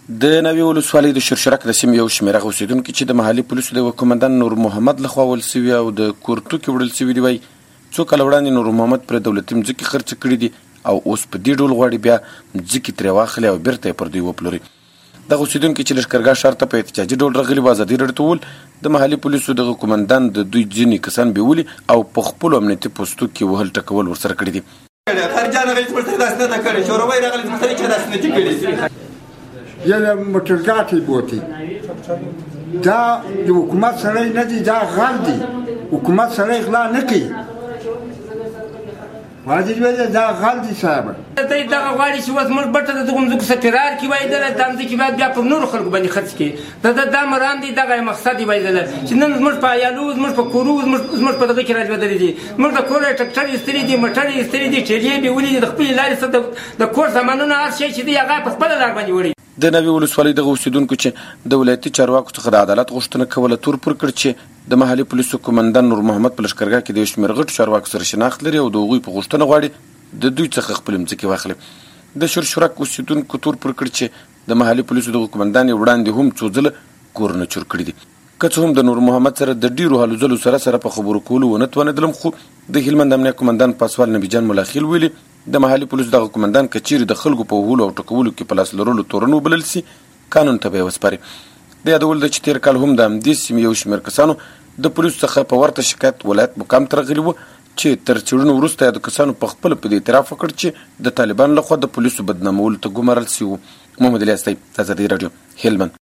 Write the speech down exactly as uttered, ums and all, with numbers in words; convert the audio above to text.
د نوې ولسوالۍ د شرشرک د سیمې یو شمېره اوسېدونکي چې د محلي پولیسو د قومندان نور محمد لخوا وژل سوي او د کور توکي وړل سوي دي، وایي څو کاله وړاندې نور محمد پر دولتي مځکې خرڅ کړي دي او اوس په دې ډول غواړي بیا مځکې ترې واخلي او بیرته یې پر دوی وپلوري. دغه اوسېدونکي چې لښکرګاه ښار ته په احتجاجي ډول راغلي وو ازادي راډیو ته وویل د محلي پولیسو دغه قومندان د دوی ځینې کسان بیولي او په خپلو امنیتي پوستو کې وهل ټکول ورسره کړي دي. خارجان راغلي چې موږ داسې نه کړی، شوروي راغلي چې موږ داسې نه دي کړي. یله موټرګاټې بوتې دا د حکومت سړی نه دي، دا غل دي. حکومت سړی غلا نه کوي، واجب دی دا غل دي صاحب. ته دغه غواړي چې اوس موږ بټه د دغو مځکو څخه فرار کړي، وایي دله دا مځکې باید بیا پر نورو خلکو باندې خرڅ کړي. د ده دا مرام دی، دغه مقصد دی وایي دله چې نن زموږ په عیالو، زموږ په کورو، زموږ په دغه کې راجبدلې دي. زموږ د کوره ټکټر ایستلي دي، موټر ایستلي دي، ټیلې یې بیولي دي، د خپلې لارې څخه د کور سامانونه هر شی چې دی هغه په خپله لار باندې وړي. د نوې ولسوالۍ دغه اوسېدونکو چې د ولایتي چارواکو څخه د عدالت غوښتنه کوله تور پر کړ چې د محلي پولیسو قومندان نور محمد په لښکرګاه کې د یو شمېر غټو چارواکو سره شناخت لري او د هغوی په غوښتنه غواړي د دوی څخه خپلې مځکې واخلي. د شرشرک اوسېدونکو تور پر کړ چې د محلي پولیسو دغه قومندان یې وړاندې هم څو ځله کورونه چور کړي دي. که څه هم د نور محمد سره د ډېرو هلو ځلو سره سره په خبرو کولو ونه توانېدلم، خو د هلمند امنیه قومندان پاسوال نبي جان ملاخیل ویلي د محلي پولیسو دغه قومندان که چیرې د خلکو په وهلو او ټکولو کې په لاس لرلو تورن وبلل سي قانون ته به یې وسپاري. د یادول ده چې تېر کال هم د همدې سیمې یو شمېر کسانو د پولیسو څخه په ورته شکایت ولایت مقام ته راغلي وو چې تر څېړنو وروسته یادو کسانو په خپله په دې اعتراف وکړ چې د طالبانو لخوا د پولیسو بدنامولو ته ګومارل سوي وو. محمد الیاس طیب، ازادي راډیو، هلمند.